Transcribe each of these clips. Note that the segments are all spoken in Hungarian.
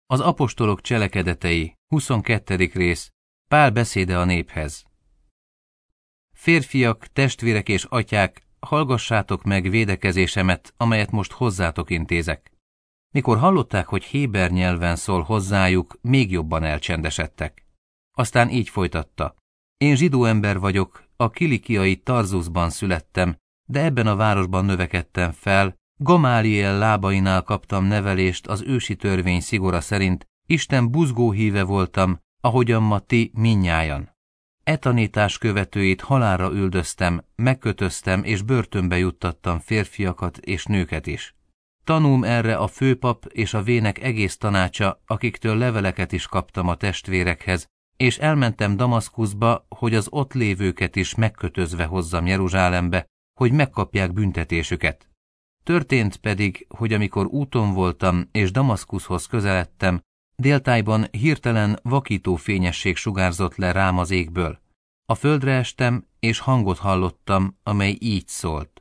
Az apostolok cselekedetei, 22. rész, Pál beszéde a néphez. Férfiak, testvérek és atyák, hallgassátok meg védekezésemet, amelyet most hozzátok intézek. Mikor hallották, hogy héber nyelven szól hozzájuk, még jobban elcsendesedtek. Aztán így folytatta. Én zsidó ember vagyok, a kilikiai Tarzusban születtem, de ebben a városban növekedtem fel, Gamáliel lábainál kaptam nevelést az ősi törvény szigora szerint, Isten buzgó híve voltam, ahogyan ma ti mindnyájan. E tanítás követőit halálra üldöztem, megkötöztem és börtönbe juttattam férfiakat és nőket is. Tanúm erre a főpap és a vének egész tanácsa, akiktől leveleket is kaptam a testvérekhez, és elmentem Damaszkuszba, hogy az ott lévőket is megkötözve hozzam Jeruzsálembe, hogy megkapják büntetésüket. Történt pedig, hogy amikor úton voltam és Damaszkuszhoz közeledtem, déltájban hirtelen vakító fényesség sugárzott le rám az égből. A földre estem, és hangot hallottam, amely így szólt.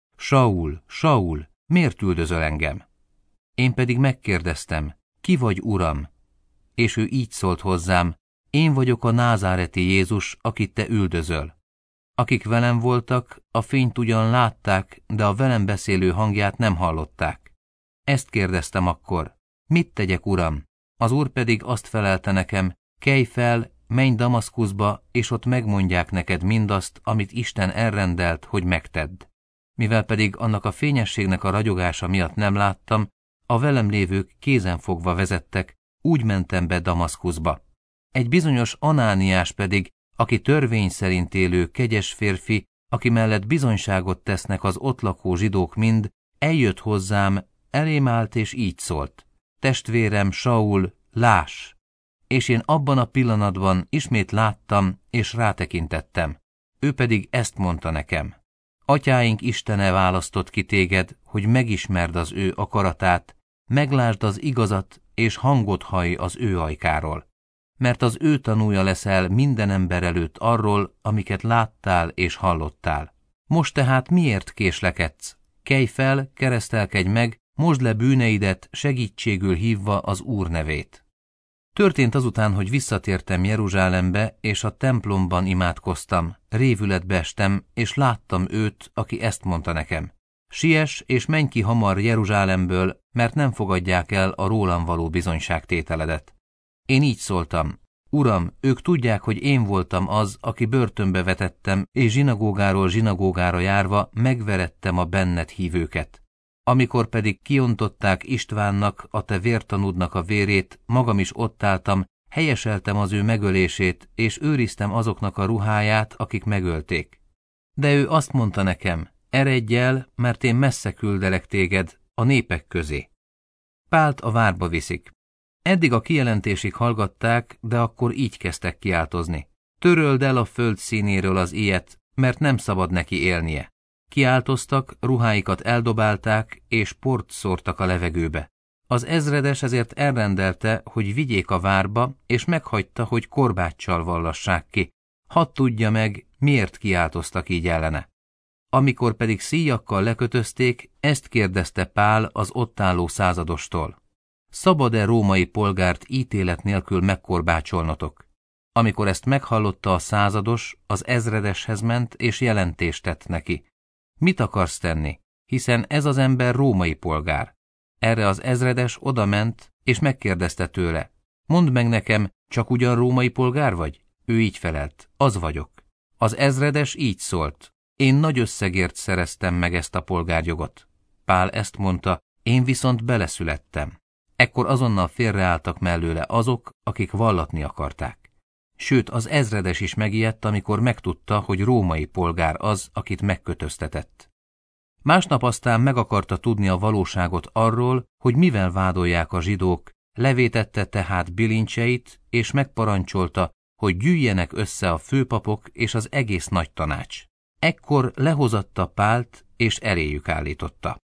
Saul, Saul, miért üldözöl engem? Én pedig megkérdeztem, ki vagy, Uram? És ő így szólt hozzám, én vagyok a názáreti Jézus, akit te üldözöl. Akik velem voltak, a fényt ugyan látták, de a velem beszélő hangját nem hallották. Ezt kérdeztem akkor, mit tegyek, Uram? Az Úr pedig azt felelte nekem, kelj fel, menj Damaszkuszba, és ott megmondják neked mindazt, amit Isten elrendelt, hogy megtedd. Mivel pedig annak a fényességnek a ragyogása miatt nem láttam, a velem lévők kézenfogva vezettek, úgy mentem be Damaszkuszba. Egy bizonyos Anániás pedig, aki törvény szerint élő kegyes férfi, aki mellett bizonyságot tesznek az ott lakó zsidók mind, eljött hozzám, elém állt és így szólt. Testvérem, Saul, láss! És én abban a pillanatban ismét láttam és rátekintettem. Ő pedig ezt mondta nekem. Atyáink Istene választott ki téged, hogy megismerd az ő akaratát, meglásd az igazat és hangot hallj az ő ajkáról. Mert az ő tanúja leszel minden ember előtt arról, amiket láttál és hallottál. Most tehát miért késlekedsz? Kelj fel, keresztelkedj meg, mosd le bűneidet, segítségül hívva az Úr nevét. Történt azután, hogy visszatértem Jeruzsálembe, és a templomban imádkoztam, révületbe estem, és láttam őt, aki ezt mondta nekem. Siess, és menj ki hamar Jeruzsálemből, mert nem fogadják el a rólam való bizonyságtételedet. Én így szóltam, Uram, ők tudják, hogy én voltam az, aki börtönbe vetettem, és zsinagógáról zsinagógára járva megverettem a benned hívőket. Amikor pedig kiontották Istvánnak, a te vértanúdnak a vérét, magam is ott álltam, helyeseltem az ő megölését, és őriztem azoknak a ruháját, akik megölték. De ő azt mondta nekem, eredj el, mert én messze küldelek téged, a népek közé. Pált a várba viszik. Eddig a kijelentésig hallgatták, de akkor így kezdtek kiáltozni. Töröld el a föld színéről az ilyet, mert nem szabad neki élnie. Kiáltoztak, ruháikat eldobálták, és port szórtak a levegőbe. Az ezredes ezért elrendelte, hogy vigyék a várba, és meghagyta, hogy korbáccsal vallassák ki. Hadd tudja meg, miért kiáltoztak így ellene. Amikor pedig szíjakkal lekötözték, ezt kérdezte Pál az ott álló századostól. Szabad-e római polgárt ítélet nélkül megkorbácsolnotok? Amikor ezt meghallotta a százados, az ezredeshez ment, és jelentést tett neki. Mit akarsz tenni? Hiszen ez az ember római polgár. Erre az ezredes odament, és megkérdezte tőle. Mondd meg nekem, csak ugyan római polgár vagy? Ő így felelt, az vagyok. Az ezredes így szólt. Én nagy összegért szereztem meg ezt a polgárjogot. Pál ezt mondta, én viszont beleszülettem. Ekkor azonnal félreálltak mellőle azok, akik vallatni akarták. Sőt, az ezredes is megijedt, amikor megtudta, hogy római polgár az, akit megkötöztetett. Másnap aztán meg akarta tudni a valóságot arról, hogy mivel vádolják a zsidók, levétette tehát bilincseit, és megparancsolta, hogy gyűjjenek össze a főpapok és az egész nagy tanács. Ekkor lehozatta Pált, és eléjük állította.